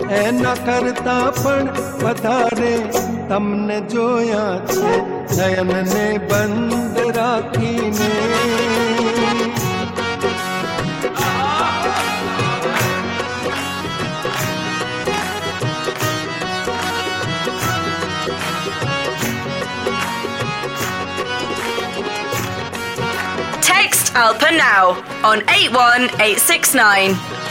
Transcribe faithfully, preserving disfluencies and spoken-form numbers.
એના કરતા પણ વધારે તમને જોયા છે નયનને બંધ રાખીને. Text Alpa now on eight one eight six nine.